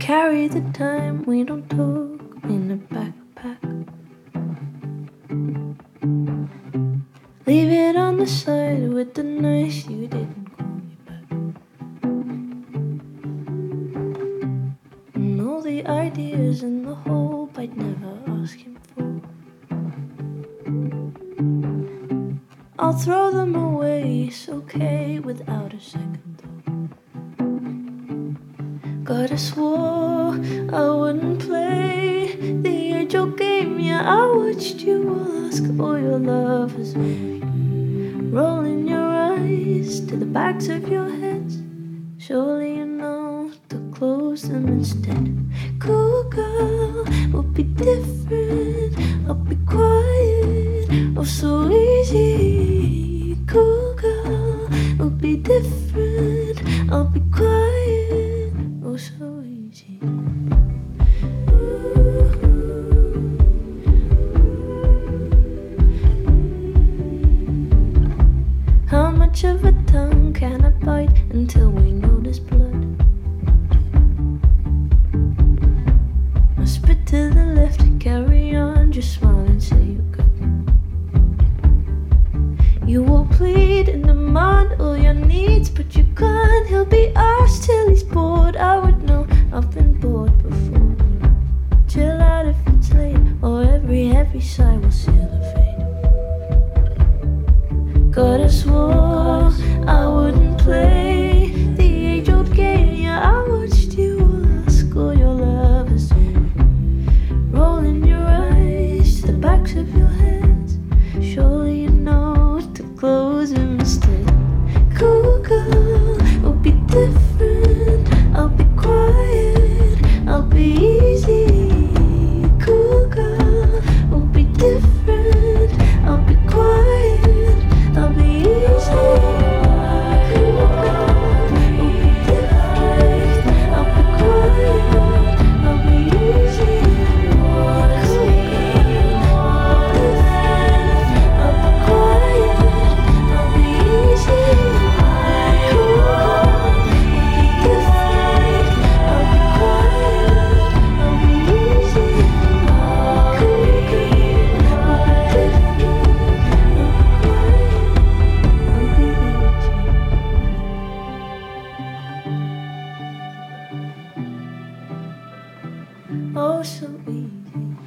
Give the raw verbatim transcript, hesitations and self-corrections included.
carry the time, we don't talk in a backpack. Leave it on the side with the nice you didn't call me back. And all the ideas in the hope I'd never ask him for, I'll throw them away, it's okay without a second thought. God, I swore I wouldn't play the age-old game. Yeah, I watched you ask all your lovers, rolling your eyes to the backs of your heads. Surely you know to close them instead. Cool girl, we'll be different. I'll be quiet, oh so easy. Cool girl, we'll be different. I'll be quiet, oh so easy. How much of a tongue can I bite until we notice blood? I spit to the left, carry on, just smile and say you're good. You will plead and demand all your needs, but you can't. He'll be asked till he's bored. I would know, I've been bored before. Chill out if it's late, or every heavy sigh will seal the fate. God, I swore I wouldn't play the age-old game. Yeah, I watched you ask all your lovers, rolling your eyes to the backs of your heads. Surely you know to close them instead. Cool girl, we'll be different. I'll be quiet, I'll be easy. Cool girl, we'll be different. I'll be quiet, I'll be easy. Cool girl, we'll be different. I'll be quiet, I'll be easy. Cool girl, I'll be quiet, I'll be easy. Cool girl, we'll be different. I'll be quiet, I'll be easy. Cool girl, we'll be different. Oh, so easy.